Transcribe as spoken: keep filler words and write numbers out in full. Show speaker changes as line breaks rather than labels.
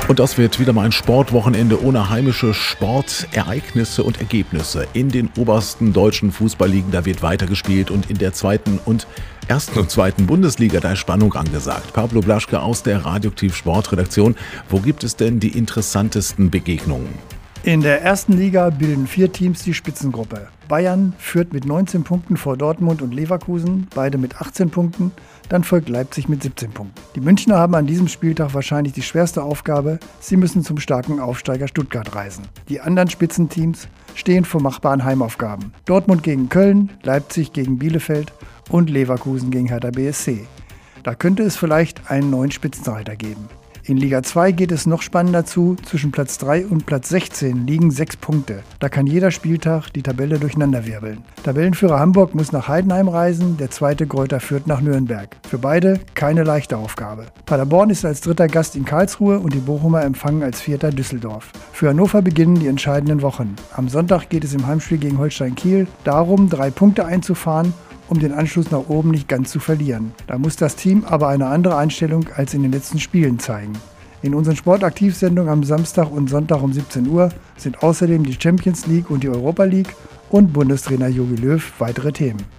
Und das wird wieder mal ein Sportwochenende ohne heimische Sportereignisse und Ergebnisse. In den obersten deutschen Fußballligen, da wird weitergespielt und in der zweiten und ersten und zweiten Bundesliga, da ist Spannung angesagt. Pablo Blaschke aus der Radioaktiv Sportredaktion. Wo gibt es denn die interessantesten Begegnungen?
In der ersten Liga bilden vier Teams die Spitzengruppe. Bayern führt mit neunzehn Punkten vor Dortmund und Leverkusen, beide mit achtzehn Punkten. Dann folgt Leipzig mit siebzehn Punkten. Die Münchner haben an diesem Spieltag wahrscheinlich die schwerste Aufgabe. Sie müssen zum starken Aufsteiger Stuttgart reisen. Die anderen Spitzenteams stehen vor machbaren Heimaufgaben. Dortmund gegen Köln, Leipzig gegen Bielefeld und Leverkusen gegen Hertha B S C. Da könnte es vielleicht einen neuen Spitzenreiter geben. In Liga zwei geht es noch spannender zu. Zwischen Platz drei und Platz sechzehn liegen sechs Punkte. Da kann jeder Spieltag die Tabelle durcheinanderwirbeln. Tabellenführer Hamburg muss nach Heidenheim reisen, der zweite Greuther Fürth nach Nürnberg. Für beide keine leichte Aufgabe. Paderborn ist als dritter Gast in Karlsruhe und die Bochumer empfangen als vierter Düsseldorf. Für Hannover beginnen die entscheidenden Wochen. Am Sonntag geht es im Heimspiel gegen Holstein Kiel darum, drei Punkte einzufahren, um den Anschluss nach oben nicht ganz zu verlieren. Da muss das Team aber eine andere Einstellung als in den letzten Spielen zeigen. In unseren Sportaktivsendungen am Samstag und Sonntag um siebzehn Uhr sind außerdem die Champions League und die Europa League und Bundestrainer Jogi Löw weitere Themen.